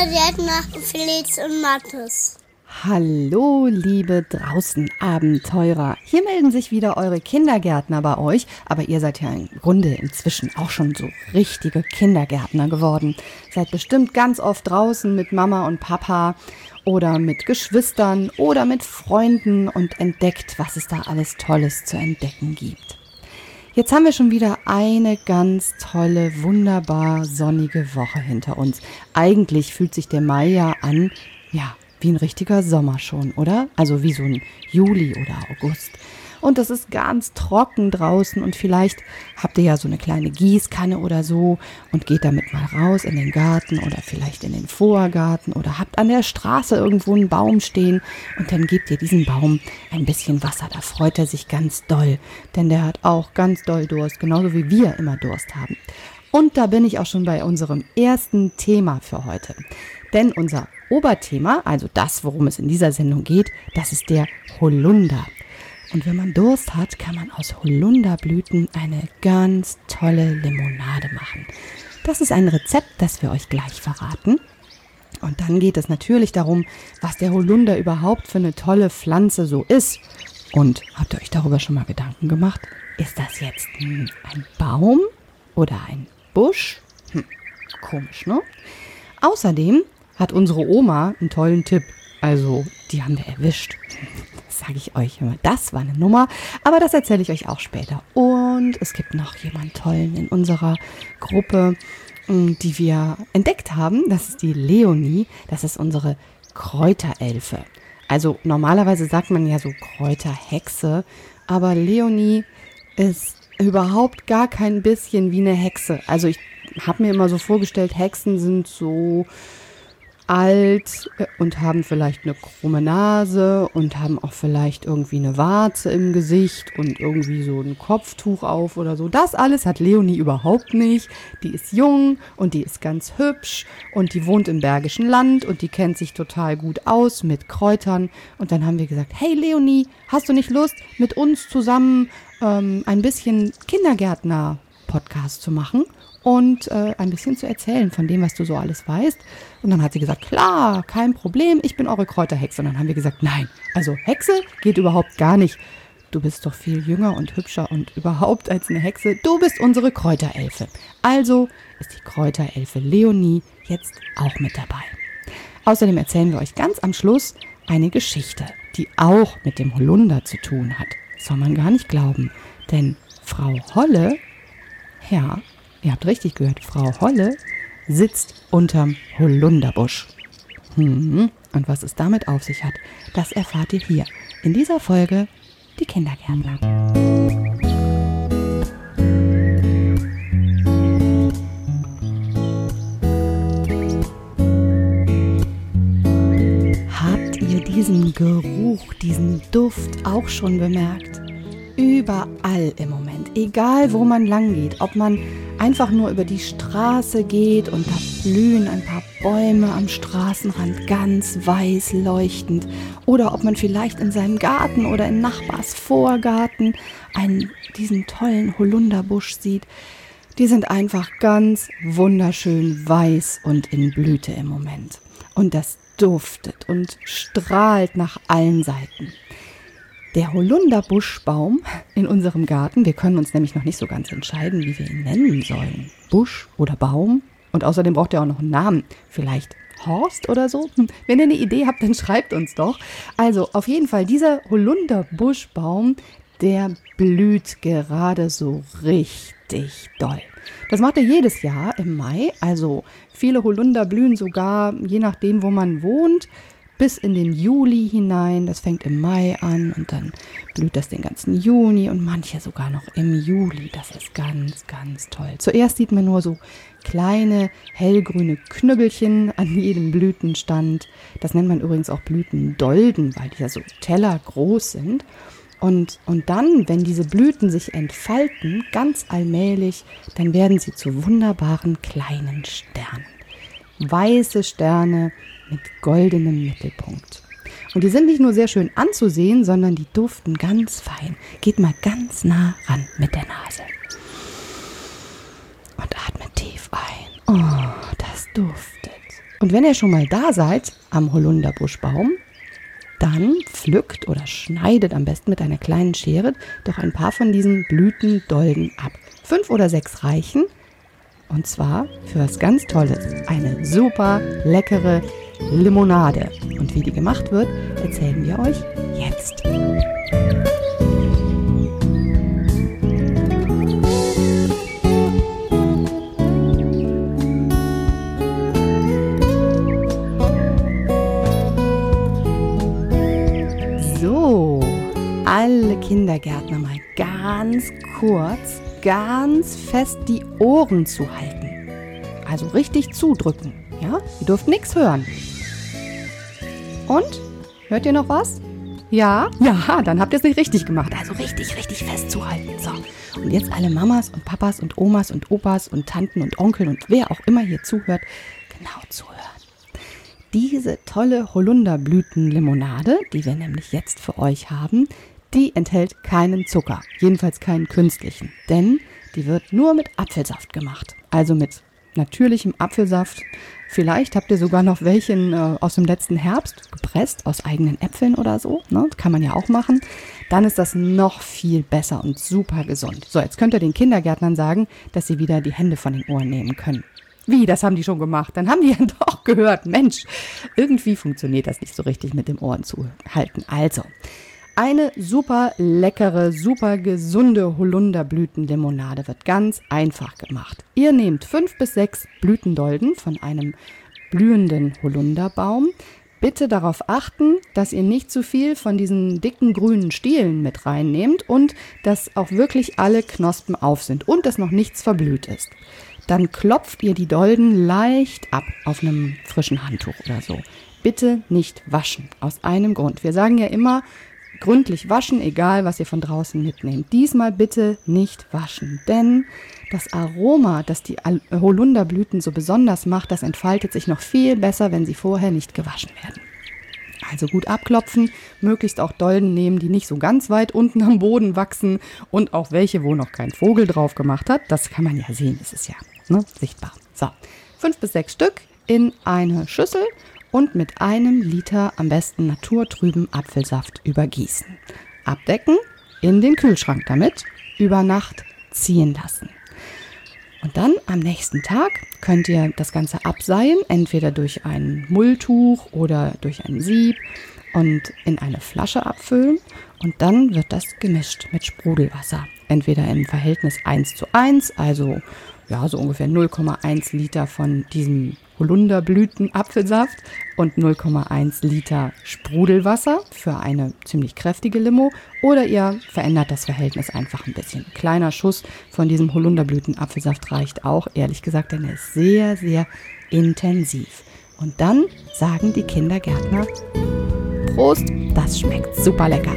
Kindergärtner Felix und Mathis. Hallo, liebe Draußen-Abenteurer. Hier melden sich wieder eure Kindergärtner bei euch, aber ihr seid ja im Grunde inzwischen auch schon so richtige Kindergärtner geworden. Seid bestimmt ganz oft draußen mit Mama und Papa oder mit Geschwistern oder mit Freunden und entdeckt, was es da alles Tolles zu entdecken gibt. Jetzt haben wir schon wieder eine ganz tolle, wunderbar sonnige Woche hinter uns. Eigentlich fühlt sich der Mai ja an, wie ein richtiger Sommer schon, oder? Also wie so ein Juli oder August. Und es ist ganz trocken draußen und vielleicht habt ihr ja so eine kleine Gießkanne oder so und geht damit mal raus in den Garten oder vielleicht in den Vorgarten oder habt an der Straße irgendwo einen Baum stehen und dann gebt ihr diesem Baum ein bisschen Wasser. Da freut er sich ganz doll, denn der hat auch ganz doll Durst, genauso wie wir immer Durst haben. Und da bin ich auch schon bei unserem ersten Thema für heute. Denn unser Oberthema, also das, worum es in dieser Sendung geht, das ist der Holunder. Und wenn man Durst hat, kann man aus Holunderblüten eine ganz tolle Limonade machen. Das ist ein Rezept, das wir euch gleich verraten. Und dann geht es natürlich darum, was der Holunder überhaupt für eine tolle Pflanze so ist. Und habt ihr euch darüber schon mal Gedanken gemacht? Ist das jetzt ein Baum oder ein Busch? Komisch, ne? Außerdem hat unsere Oma einen tollen Tipp. Also, die haben wir erwischt. Das sage ich euch immer. Das war eine Nummer, aber das erzähle ich euch auch später. Und es gibt noch jemanden tollen in unserer Gruppe, die wir entdeckt haben. Das ist die Leonie. Das ist unsere Kräuterelfe. Also, normalerweise sagt man ja so Kräuterhexe, aber Leonie ist überhaupt gar kein bisschen wie eine Hexe. Also, ich habe mir immer so vorgestellt, Hexen sind so alt und haben vielleicht eine krumme Nase und haben auch vielleicht irgendwie eine Warze im Gesicht und irgendwie so ein Kopftuch auf oder so. Das alles hat Leonie überhaupt nicht. Die ist jung und die ist ganz hübsch und die wohnt im Bergischen Land und die kennt sich total gut aus mit Kräutern. Und dann haben wir gesagt, hey Leonie, hast du nicht Lust, mit uns zusammen ein bisschen Kindergärtner-Podcast zu machen? Und ein bisschen zu erzählen von dem, was du so alles weißt. Und dann hat sie gesagt, klar, kein Problem, ich bin eure Kräuterhexe. Und dann haben wir gesagt, nein, also Hexe geht überhaupt gar nicht. Du bist doch viel jünger und hübscher und überhaupt als eine Hexe. Du bist unsere Kräuterelfe. Also ist die Kräuterelfe Leonie jetzt auch mit dabei. Außerdem erzählen wir euch ganz am Schluss eine Geschichte, die auch mit dem Holunder zu tun hat. Das soll man gar nicht glauben, denn Frau Holle, ja, ihr habt richtig gehört, Frau Holle sitzt unterm Holunderbusch. Und was es damit auf sich hat, das erfahrt ihr hier in dieser Folge Die Kindergärtner. Habt ihr diesen Geruch, diesen Duft auch schon bemerkt? Überall im Moment, egal wo man lang geht, ob man einfach nur über die Straße geht und da blühen ein paar Bäume am Straßenrand ganz weiß leuchtend oder ob man vielleicht in seinem Garten oder in Nachbars Vorgarten diesen tollen Holunderbusch sieht. Die sind einfach ganz wunderschön weiß und in Blüte im Moment. Und das duftet und strahlt nach allen Seiten. Der Holunderbuschbaum in unserem Garten, wir können uns nämlich noch nicht so ganz entscheiden, wie wir ihn nennen sollen. Busch oder Baum? Und außerdem braucht er auch noch einen Namen. Vielleicht Horst oder so? Wenn ihr eine Idee habt, dann schreibt uns doch. Also auf jeden Fall, dieser Holunderbuschbaum, der blüht gerade so richtig doll. Das macht er jedes Jahr im Mai. Also viele Holunder blühen sogar, je nachdem, wo man wohnt, bis in den Juli hinein. Das fängt im Mai an und dann blüht das den ganzen Juni und manche sogar noch im Juli. Das ist ganz, ganz toll. Zuerst sieht man nur so kleine hellgrüne Knüppelchen an jedem Blütenstand. Das nennt man übrigens auch Blütendolden, weil die ja so tellergroß sind. Und dann, wenn diese Blüten sich entfalten, ganz allmählich, dann werden sie zu wunderbaren kleinen Sternen. Weiße Sterne mit goldenem Mittelpunkt. Und die sind nicht nur sehr schön anzusehen, sondern die duften ganz fein. Geht mal ganz nah ran mit der Nase. Und atmet tief ein. Oh, das duftet. Und wenn ihr schon mal da seid am Holunderbuschbaum, dann pflückt oder schneidet am besten mit einer kleinen Schere doch ein paar von diesen Blütendolden ab. 5 oder 6 reichen. Und zwar für was ganz Tolles. Eine super leckere Limonade. Und wie die gemacht wird, erzählen wir euch jetzt. So, alle Kindergärtner mal ganz kurz, ganz fest die Ohren zuhalten. Also richtig zudrücken, ja? Ihr dürft nichts hören. Und? Hört ihr noch was? Ja? Ja, dann habt ihr es nicht richtig gemacht. Also richtig, richtig fest zuhalten. So, und jetzt alle Mamas und Papas und Omas und Opas und Tanten und Onkeln und wer auch immer hier zuhört, genau zuhören. Diese tolle Holunderblütenlimonade, die wir nämlich jetzt für euch haben, die enthält keinen Zucker, jedenfalls keinen künstlichen, denn die wird nur mit Apfelsaft gemacht, also mit natürlichem Apfelsaft. Vielleicht habt ihr sogar noch welchen aus dem letzten Herbst gepresst, aus eigenen Äpfeln oder so, ne? Kann man ja auch machen. Dann ist das noch viel besser und super gesund. So, jetzt könnt ihr den Kindergärtnern sagen, dass sie wieder die Hände von den Ohren nehmen können. Wie, das haben die schon gemacht? Dann haben die ja doch gehört. Mensch, irgendwie funktioniert das nicht so richtig mit dem Ohren zuhalten. Also, eine super leckere, super gesunde Holunderblütenlimonade wird ganz einfach gemacht. Ihr nehmt 5 bis 6 Blütendolden von einem blühenden Holunderbaum. Bitte darauf achten, dass ihr nicht zu viel von diesen dicken grünen Stielen mit reinnehmt und dass auch wirklich alle Knospen auf sind und dass noch nichts verblüht ist. Dann klopft ihr die Dolden leicht ab auf einem frischen Handtuch oder so. Bitte nicht waschen, aus einem Grund. Wir sagen ja immer, gründlich waschen, egal was ihr von draußen mitnehmt. Diesmal bitte nicht waschen, denn das Aroma, das die Holunderblüten so besonders macht, das entfaltet sich noch viel besser, wenn sie vorher nicht gewaschen werden. Also gut abklopfen, möglichst auch Dolden nehmen, die nicht so ganz weit unten am Boden wachsen und auch welche, wo noch kein Vogel drauf gemacht hat. Das kann man ja sehen, das ist ja sichtbar. So, 5 bis 6 Stück in eine Schüssel und mit 1 Liter am besten naturtrüben Apfelsaft übergießen. Abdecken, in den Kühlschrank damit, über Nacht ziehen lassen. Und dann am nächsten Tag könnt ihr das Ganze abseihen, entweder durch ein Mulltuch oder durch ein Sieb und in eine Flasche abfüllen. Und dann wird das gemischt mit Sprudelwasser. Entweder im Verhältnis 1:1, also ja, so ungefähr 0,1 Liter von diesem Holunderblüten-Apfelsaft und 0,1 Liter Sprudelwasser für eine ziemlich kräftige Limo. Oder ihr verändert das Verhältnis einfach ein bisschen. Ein kleiner Schuss von diesem Holunderblüten-Apfelsaft reicht auch, ehrlich gesagt, denn er ist sehr, sehr intensiv. Und dann sagen die Kindergärtner, Prost, das schmeckt super lecker.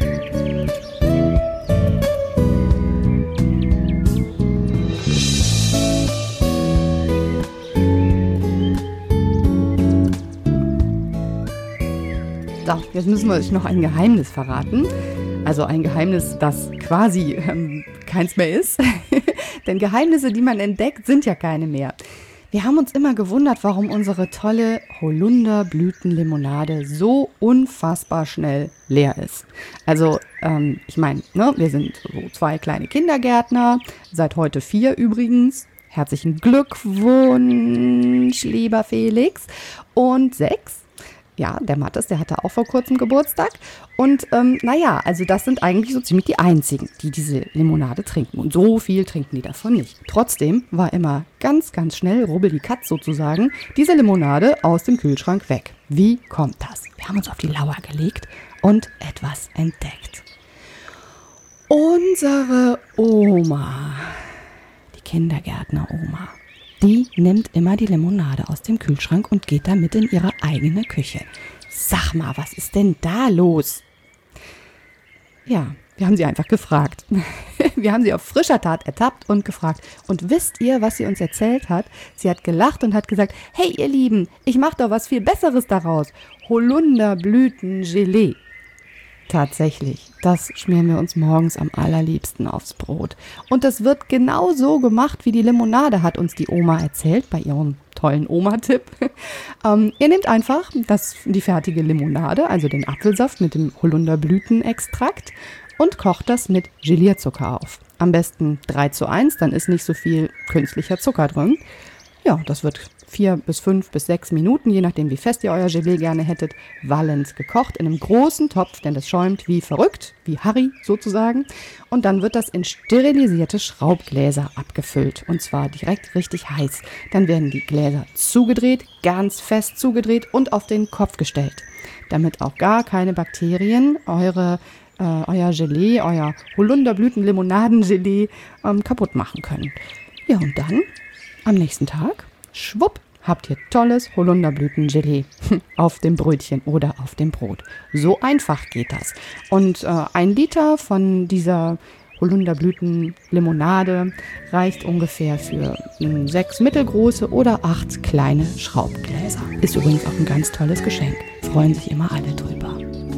So, jetzt müssen wir euch noch ein Geheimnis verraten. Also ein Geheimnis, das quasi keins mehr ist. Denn Geheimnisse, die man entdeckt, sind ja keine mehr. Wir haben uns immer gewundert, warum unsere tolle Holunderblütenlimonade so unfassbar schnell leer ist. Also, ich meine, wir sind so 2 kleine Kindergärtner, seit heute 4 übrigens. Herzlichen Glückwunsch, lieber Felix. Und 6. Ja, der Mathis, der hatte auch vor kurzem Geburtstag. Und also das sind eigentlich so ziemlich die einzigen, die diese Limonade trinken. Und so viel trinken die davon nicht. Trotzdem war immer ganz, ganz schnell, rubbel die Katz sozusagen, diese Limonade aus dem Kühlschrank weg. Wie kommt das? Wir haben uns auf die Lauer gelegt und etwas entdeckt. Unsere Oma, die Kindergärtner-Oma, die nimmt immer die Limonade aus dem Kühlschrank und geht damit in ihre eigene Küche. Sag mal, was ist denn da los? Ja, wir haben sie einfach gefragt. Wir haben sie auf frischer Tat ertappt und gefragt. Und wisst ihr, was sie uns erzählt hat? Sie hat gelacht und hat gesagt, hey ihr Lieben, ich mache doch was viel Besseres daraus. Holunderblütengelee. Tatsächlich, das schmieren wir uns morgens am allerliebsten aufs Brot. Und das wird genau so gemacht, wie die Limonade, hat uns die Oma erzählt bei ihrem tollen Oma-Tipp. Ihr nehmt einfach die fertige Limonade, also den Apfelsaft mit dem Holunderblütenextrakt und kocht das mit Gelierzucker auf. Am besten 3:1, dann ist nicht so viel künstlicher Zucker drin. Ja, das wird 4 bis 5 bis 6 Minuten, je nachdem wie fest ihr euer Gelee gerne hättet, wallend gekocht in einem großen Topf, denn das schäumt wie verrückt, wie Harry sozusagen. Und dann wird das in sterilisierte Schraubgläser abgefüllt und zwar direkt richtig heiß. Dann werden die Gläser zugedreht, ganz fest zugedreht und auf den Kopf gestellt, damit auch gar keine Bakterien euer Gelee, euer Holunderblüten-Limonaden-Gelee kaputt machen können. Ja, und dann am nächsten Tag, schwupp, habt ihr tolles Holunderblütengelee auf dem Brötchen oder auf dem Brot. So einfach geht das. Und 1 Liter von dieser Holunderblütenlimonade reicht ungefähr für 6 mittelgroße oder 8 kleine Schraubgläser. Ist übrigens auch ein ganz tolles Geschenk. Freuen sich immer alle drüber.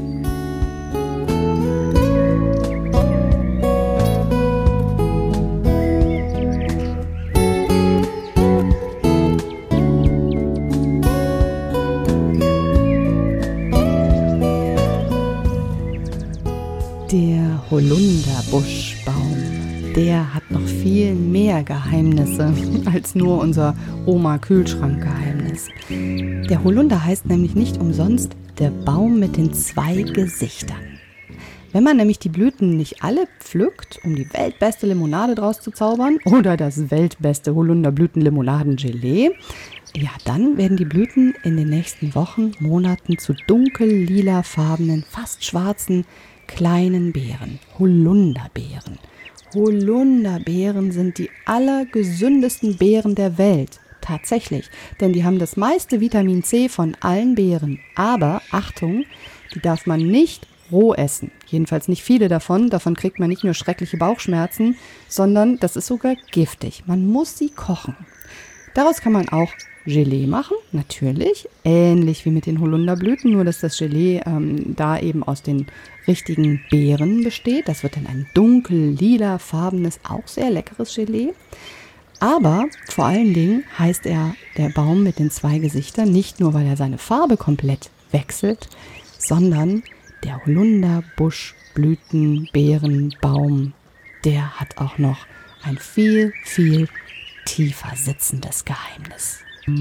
Der Holunderbuschbaum, der hat noch viel mehr Geheimnisse als nur unser Oma-Kühlschrank-Geheimnis. Der Holunder heißt nämlich nicht umsonst der Baum mit den 2 Gesichtern. Wenn man nämlich die Blüten nicht alle pflückt, um die weltbeste Limonade draus zu zaubern oder das weltbeste Holunderblüten-Limonaden-Gelee, ja, dann werden die Blüten in den nächsten Wochen, Monaten zu dunkel-lilafarbenen, fast schwarzen, kleinen Beeren, Holunderbeeren. Holunderbeeren sind die allergesündesten Beeren der Welt. Tatsächlich, denn die haben das meiste Vitamin C von allen Beeren. Aber, Achtung, die darf man nicht roh essen. Jedenfalls nicht viele davon. Davon kriegt man nicht nur schreckliche Bauchschmerzen, sondern das ist sogar giftig. Man muss sie kochen. Daraus kann man auch Gelee machen, natürlich, ähnlich wie mit den Holunderblüten, nur dass das Gelee da eben aus den richtigen Beeren besteht. Das wird dann ein dunkel-lila-farbenes, auch sehr leckeres Gelee. Aber vor allen Dingen heißt er der Baum mit den 2 Gesichtern, nicht nur, weil er seine Farbe komplett wechselt, sondern der Holunderbuschblütenbeerenbaum, der hat auch noch ein viel, viel tiefer sitzendes Geheimnis.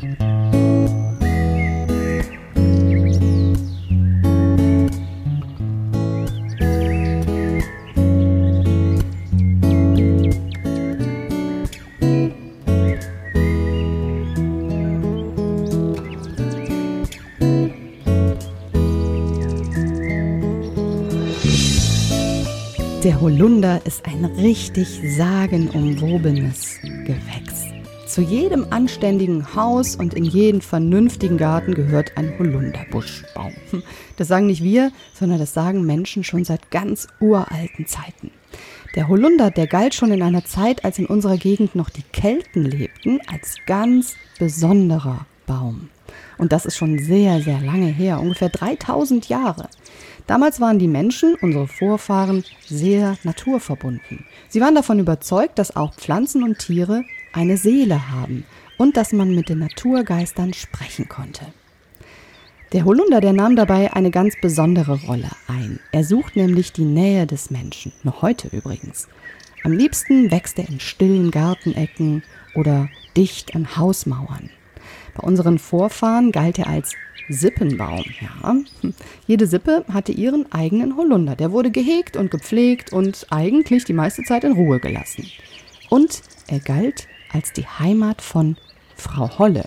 Der Holunder ist ein richtig sagenumwobenes Gewächs. Zu jedem anständigen Haus und in jeden vernünftigen Garten gehört ein Holunderbuschbaum. Das sagen nicht wir, sondern das sagen Menschen schon seit ganz uralten Zeiten. Der Holunder, der galt schon in einer Zeit, als in unserer Gegend noch die Kelten lebten, als ganz besonderer Baum. Und das ist schon sehr, sehr lange her, ungefähr 3000 Jahre. Damals waren die Menschen, unsere Vorfahren, sehr naturverbunden. Sie waren davon überzeugt, dass auch Pflanzen und Tiere eine Seele haben und dass man mit den Naturgeistern sprechen konnte. Der Holunder, der nahm dabei eine ganz besondere Rolle ein. Er sucht nämlich die Nähe des Menschen, noch heute übrigens. Am liebsten wächst er in stillen Gartenecken oder dicht an Hausmauern. Bei unseren Vorfahren galt er als Sippenbaum. Ja. Jede Sippe hatte ihren eigenen Holunder. Der wurde gehegt und gepflegt und eigentlich die meiste Zeit in Ruhe gelassen. Und er galt als die Heimat von Frau Holle.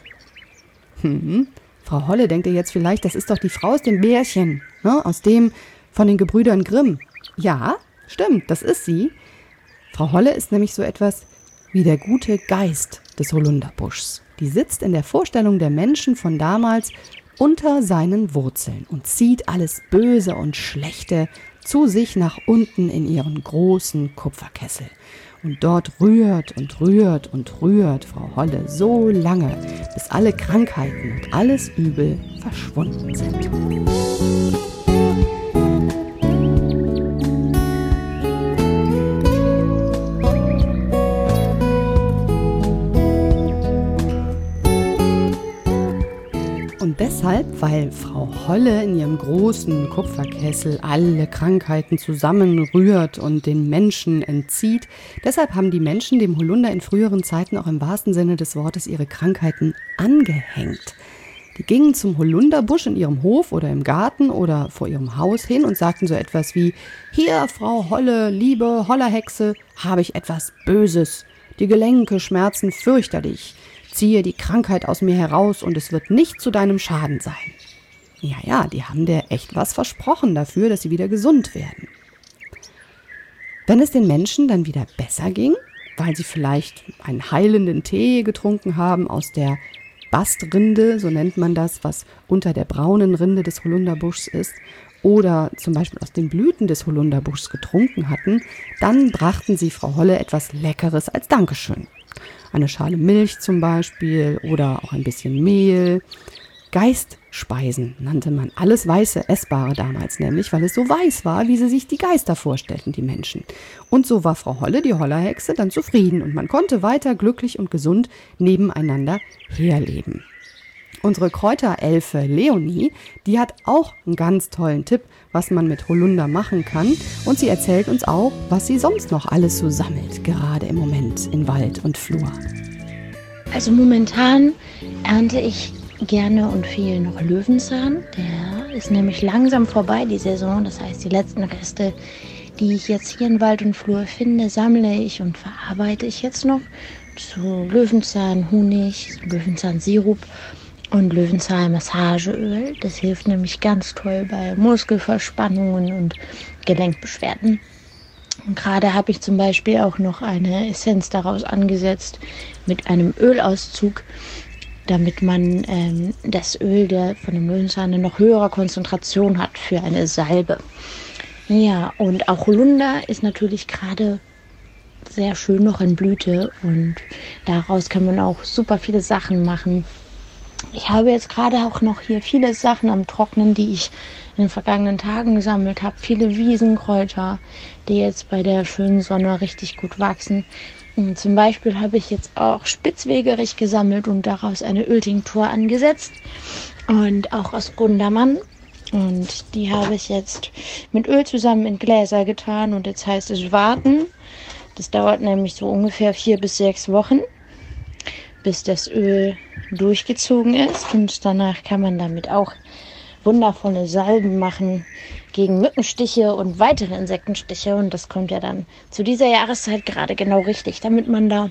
Frau Holle, denkt ihr jetzt vielleicht, das ist doch die Frau aus dem Märchen, ne? Aus dem von den Gebrüdern Grimm. Ja, stimmt, das ist sie. Frau Holle ist nämlich so etwas wie der gute Geist des Holunderbuschs. Die sitzt in der Vorstellung der Menschen von damals unter seinen Wurzeln und zieht alles Böse und Schlechte zu sich nach unten in ihren großen Kupferkessel. Und dort rührt und rührt und rührt Frau Holle so lange, bis alle Krankheiten und alles Übel verschwunden sind. deshalb, weil Frau Holle in ihrem großen Kupferkessel alle Krankheiten zusammenrührt und den Menschen entzieht. Deshalb haben die Menschen dem Holunder in früheren Zeiten auch im wahrsten Sinne des Wortes ihre Krankheiten angehängt. Die gingen zum Holunderbusch in ihrem Hof oder im Garten oder vor ihrem Haus hin und sagten so etwas wie: Hier, Frau Holle, liebe Hollerhexe, habe ich etwas Böses. Die Gelenke schmerzen fürchterlich. Ziehe die Krankheit aus mir heraus und es wird nicht zu deinem Schaden sein. Ja, die haben der echt was versprochen dafür, dass sie wieder gesund werden. Wenn es den Menschen dann wieder besser ging, weil sie vielleicht einen heilenden Tee getrunken haben aus der Bastrinde, so nennt man das, was unter der braunen Rinde des Holunderbuschs ist, oder zum Beispiel aus den Blüten des Holunderbuschs getrunken hatten, dann brachten sie Frau Holle etwas Leckeres als Dankeschön. Eine Schale Milch zum Beispiel oder auch ein bisschen Mehl. Geistspeisen nannte man alles weiße Essbare damals nämlich, weil es so weiß war, wie sie sich die Geister vorstellten, die Menschen. Und so war Frau Holle, die Hollerhexe, dann zufrieden und man konnte weiter glücklich und gesund nebeneinander herleben. Unsere Kräuterelfe Leonie, die hat auch einen ganz tollen Tipp, was man mit Holunder machen kann. Und sie erzählt uns auch, was sie sonst noch alles so sammelt, gerade im Moment in Wald und Flur. Also momentan ernte ich gerne und viel noch Löwenzahn. Der ist nämlich langsam vorbei, die Saison. Das heißt, die letzten Reste, die ich jetzt hier in Wald und Flur finde, sammle ich und verarbeite ich jetzt noch zu Löwenzahn, Honig, Löwenzahn-Sirup und Löwenzahn-Massageöl. Das hilft nämlich ganz toll bei Muskelverspannungen und Gelenkbeschwerden. Und gerade habe ich zum Beispiel auch noch eine Essenz daraus angesetzt mit einem Ölauszug, damit man das Öl von dem Löwenzahn eine noch höhere Konzentration hat für eine Salbe. Ja, und auch Holunder ist natürlich gerade sehr schön noch in Blüte und daraus kann man auch super viele Sachen machen. Ich habe jetzt gerade auch noch hier viele Sachen am Trocknen, die ich in den vergangenen Tagen gesammelt habe. Viele Wiesenkräuter, die jetzt bei der schönen Sonne richtig gut wachsen. Und zum Beispiel habe ich jetzt auch Spitzwegerich gesammelt und daraus eine Öltinktur angesetzt. Und auch aus Gundermann. Und die habe ich jetzt mit Öl zusammen in Gläser getan. Und jetzt heißt es warten. Das dauert nämlich so ungefähr 4 bis 6 Wochen, bis das Öl durchgezogen ist. Und danach kann man damit auch wundervolle Salben machen gegen Mückenstiche und weitere Insektenstiche. Und das kommt ja dann zu dieser Jahreszeit gerade genau richtig, damit man da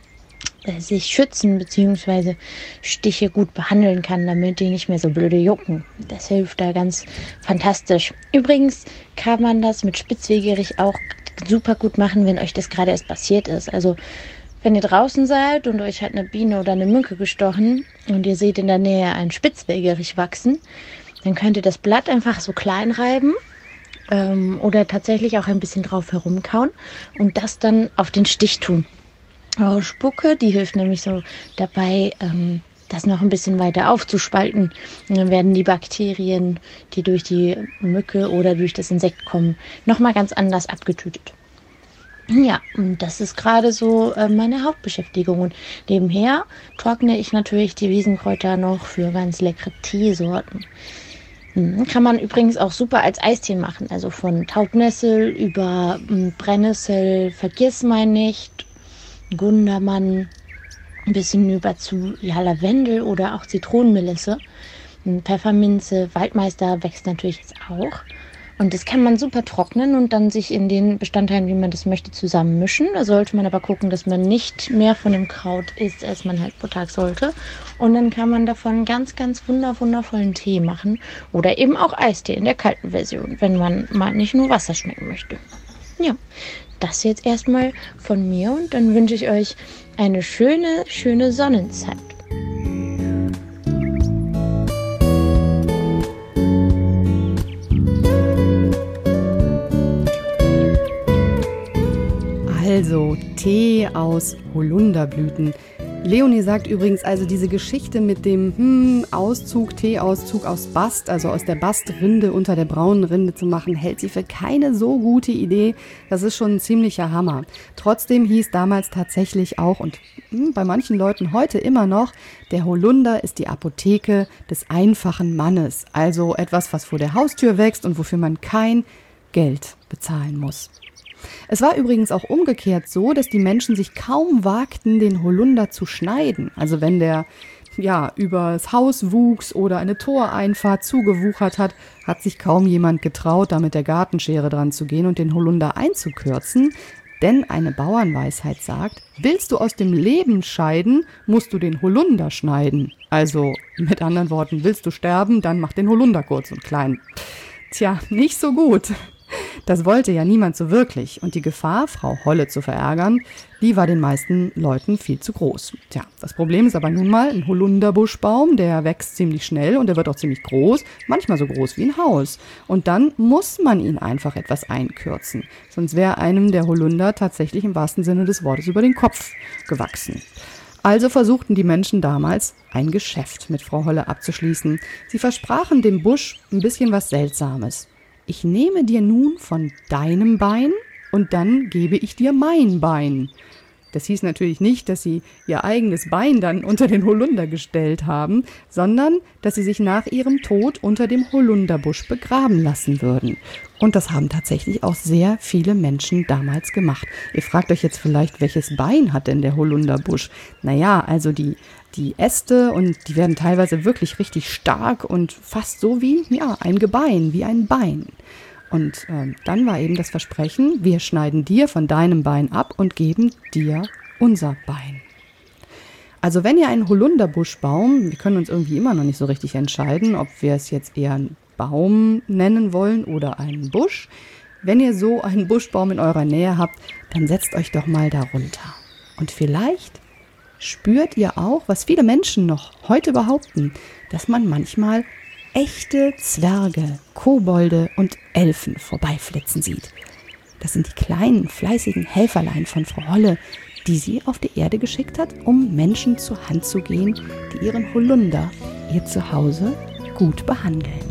sich schützen bzw. Stiche gut behandeln kann, damit die nicht mehr so blöde jucken. Das hilft da ganz fantastisch. Übrigens kann man das mit Spitzwegerich auch super gut machen, wenn euch das gerade erst passiert ist. Also wenn ihr draußen seid und euch hat eine Biene oder eine Mücke gestochen und ihr seht in der Nähe einen Spitzwegerich wachsen, dann könnt ihr das Blatt einfach so klein reiben oder tatsächlich auch ein bisschen drauf herumkauen und das dann auf den Stich tun. Eure Spucke, die hilft nämlich so dabei, das noch ein bisschen weiter aufzuspalten. Und dann werden die Bakterien, die durch die Mücke oder durch das Insekt kommen, nochmal ganz anders abgetötet. Ja, und das ist gerade so meine Hauptbeschäftigung. Und nebenher trockne ich natürlich die Wiesenkräuter noch für ganz leckere Teesorten. Kann man übrigens auch super als Eistee machen. Also von Taubnessel über Brennnessel, Vergissmeinnicht, Gundermann, ein bisschen über zu Lavendel oder auch Zitronenmelisse. Pfefferminze, Waldmeister wächst natürlich jetzt auch. Und das kann man super trocknen und dann sich in den Bestandteilen, wie man das möchte, zusammenmischen. Da sollte man aber gucken, dass man nicht mehr von dem Kraut isst, als man halt pro Tag sollte. Und dann kann man davon ganz, ganz wundervollen Tee machen. Oder eben auch Eistee in der kalten Version, wenn man mal nicht nur Wasser schmecken möchte. Ja, das jetzt erstmal von mir und dann wünsche ich euch eine schöne Sonnenzeit. Also Tee aus Holunderblüten. Leonie sagt übrigens, also diese Geschichte mit dem Teeauszug aus Bast, also aus der Bastrinde unter der braunen Rinde zu machen, hält sie für keine so gute Idee. Das ist schon ein ziemlicher Hammer. Trotzdem hieß damals tatsächlich auch, und bei manchen Leuten heute immer noch, der Holunder ist die Apotheke des einfachen Mannes. Also etwas, was vor der Haustür wächst und wofür man kein Geld bezahlen muss. Es war übrigens auch umgekehrt so, dass die Menschen sich kaum wagten, den Holunder zu schneiden. Also wenn der übers Haus wuchs oder eine Toreinfahrt zugewuchert hat, hat sich kaum jemand getraut, da mit der Gartenschere dran zu gehen und den Holunder einzukürzen. Denn eine Bauernweisheit sagt, willst du aus dem Leben scheiden, musst du den Holunder schneiden. Also mit anderen Worten, willst du sterben, dann mach den Holunder kurz und klein. Tja, nicht so gut. Das wollte ja niemand so wirklich und die Gefahr, Frau Holle zu verärgern, die war den meisten Leuten viel zu groß. Tja, das Problem ist aber nun mal, ein Holunderbuschbaum, der wächst ziemlich schnell und der wird auch ziemlich groß, manchmal so groß wie ein Haus. Und dann muss man ihn einfach etwas einkürzen, sonst wäre einem der Holunder tatsächlich im wahrsten Sinne des Wortes über den Kopf gewachsen. Also versuchten die Menschen damals, ein Geschäft mit Frau Holle abzuschließen. Sie versprachen dem Busch ein bisschen was Seltsames. Ich nehme dir nun von deinem Bein und dann gebe ich dir mein Bein. Das hieß natürlich nicht, dass sie ihr eigenes Bein dann unter den Holunder gestellt haben, sondern dass sie sich nach ihrem Tod unter dem Holunderbusch begraben lassen würden. Und das haben tatsächlich auch sehr viele Menschen damals gemacht. Ihr fragt euch jetzt vielleicht, welches Bein hat denn der Holunderbusch? Naja, also die Äste, und die werden teilweise wirklich richtig stark und fast so wie ein Gebein, wie ein Bein. Und dann war eben das Versprechen, wir schneiden dir von deinem Bein ab und geben dir unser Bein. Also wenn ihr einen Holunderbuschbaum, wir können uns irgendwie immer noch nicht so richtig entscheiden, ob wir es jetzt eher einen Baum nennen wollen oder einen Busch. Wenn ihr so einen Buschbaum in eurer Nähe habt, dann setzt euch doch mal darunter. Und vielleicht spürt ihr auch, was viele Menschen noch heute behaupten, dass man manchmal echte Zwerge, Kobolde und Elfen vorbeiflitzen sieht. Das sind die kleinen, fleißigen Helferlein von Frau Holle, die sie auf die Erde geschickt hat, um Menschen zur Hand zu gehen, die ihren Holunder, ihr Zuhause, gut behandeln.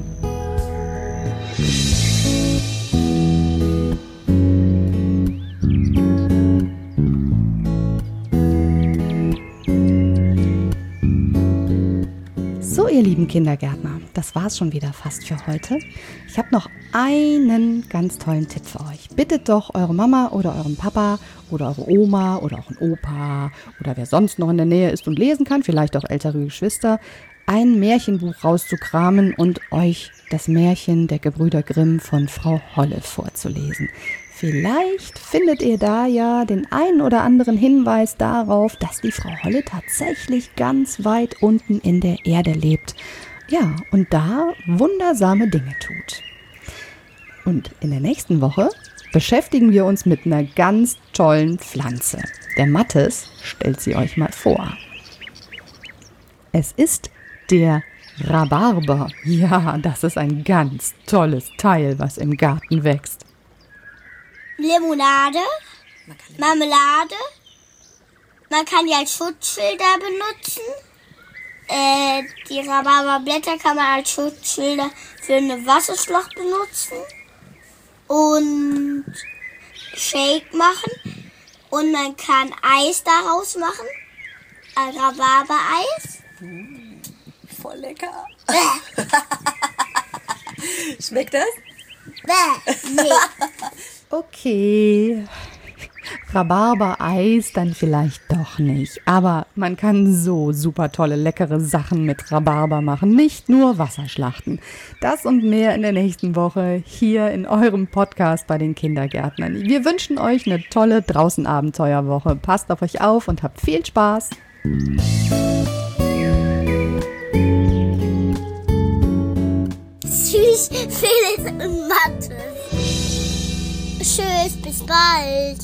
So, ihr lieben Kindergärtner, das war's schon wieder fast für heute. Ich habe noch einen ganz tollen Tipp für euch. Bittet doch eure Mama oder euren Papa oder eure Oma oder auch einen Opa oder wer sonst noch in der Nähe ist und lesen kann, vielleicht auch ältere Geschwister, ein Märchenbuch rauszukramen und euch das Märchen der Gebrüder Grimm von Frau Holle vorzulesen. Vielleicht findet ihr da ja den einen oder anderen Hinweis darauf, dass die Frau Holle tatsächlich ganz weit unten in der Erde lebt. Ja, und da wundersame Dinge tut. Und in der nächsten Woche beschäftigen wir uns mit einer ganz tollen Pflanze. Der Mathis stellt sie euch mal vor. Es ist der Rhabarber. Ja, das ist ein ganz tolles Teil, was im Garten wächst. Limonade, Marmelade, man kann die als Schutzschilder benutzen. Die Rhabarberblätter kann man als Schutzschilder für eine Wasserschlacht benutzen und Shake machen und man kann Eis daraus machen, ein Rhabarbereis. Voll lecker. Schmeckt das? Nee. Okay, Rhabarbereis dann vielleicht doch nicht. Aber man kann so super tolle, leckere Sachen mit Rhabarber machen. Nicht nur Wasserschlachten. Das und mehr in der nächsten Woche hier in eurem Podcast bei den Kindergärtnern. Wir wünschen euch eine tolle Draußen-Abenteuerwoche. Passt auf euch auf und habt viel Spaß. Tschüss, Felix und Mathe. Tschüss, bis bald.